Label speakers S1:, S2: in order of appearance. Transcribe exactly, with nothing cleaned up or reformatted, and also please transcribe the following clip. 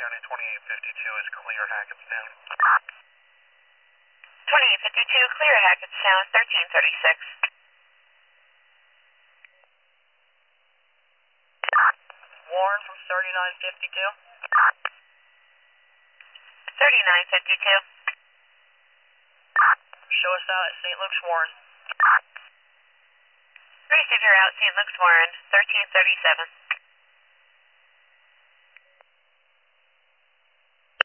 S1: County twenty-eight fifty-two is clear Hackettstown.
S2: twenty-eight fifty-two, clear Hackettstown, thirteen thirty-six.
S1: Warren from thirty-nine fifty-two.
S2: thirty-nine fifty-two.
S1: Show us out at Saint Luke's Warren.
S2: Receive your out, Saint Luke's Warren, thirteen thirty-seven.